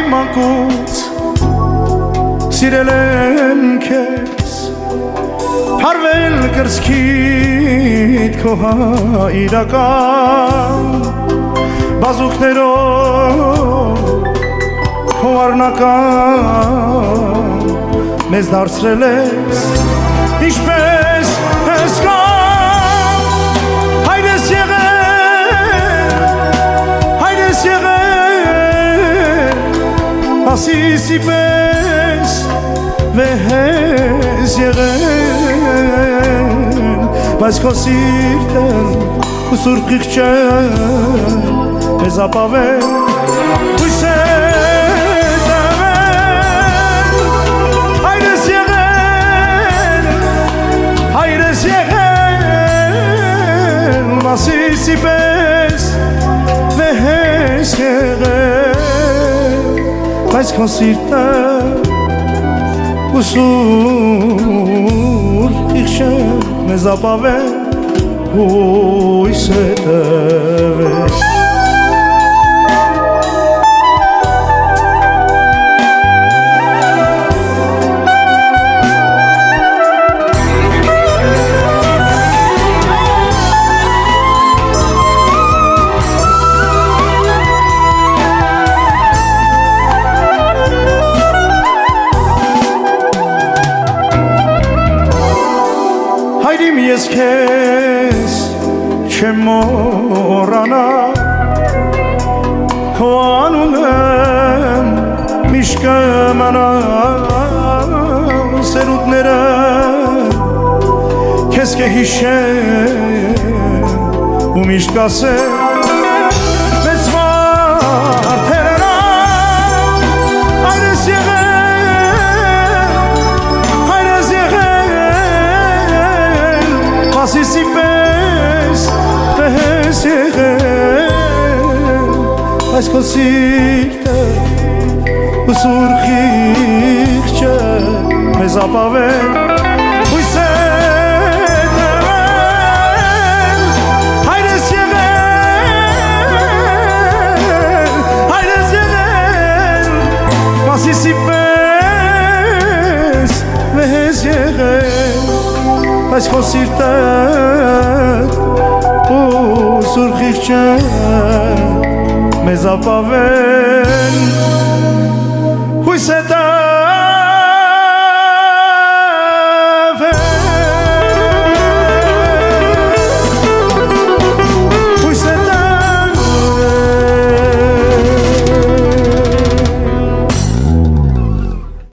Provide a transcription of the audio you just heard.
մանկուց սիրել եմ քեզ Փարվել կրծքիդ քո իրական Բազուկներով քո առնական Մեզ դարձրել ես ինչպես հսկան Հայրես եղել Ասիսի պես վեհես եղել Բայց քո սիրտն ու սուրբ խիղճը մեզ ապավել Հույս է տվել Հայրես եղել Ասիսի պես վեհես եղել Բայց քո սիրտը ու սուրբ խիղճը մեզ ապավել Հույս է տվել Հայրիմ ես քեզ չեմ մոռանա Քո անունը միշտ կմնա Սերունդները քեզ կհիշեն ու միշտ կասեն Մեծ մարդերն Հայրես Ասիսի պես վեհես եղել Այս քո սիրտը ու սուրբ խիղճը մեզ ապավել Հույս է տվել Հայրես եղել Ասիսի պես վեհես եղել Այս քո սիրտը ու սուրբ խիղճը մեզ ապավել Հույս է տվել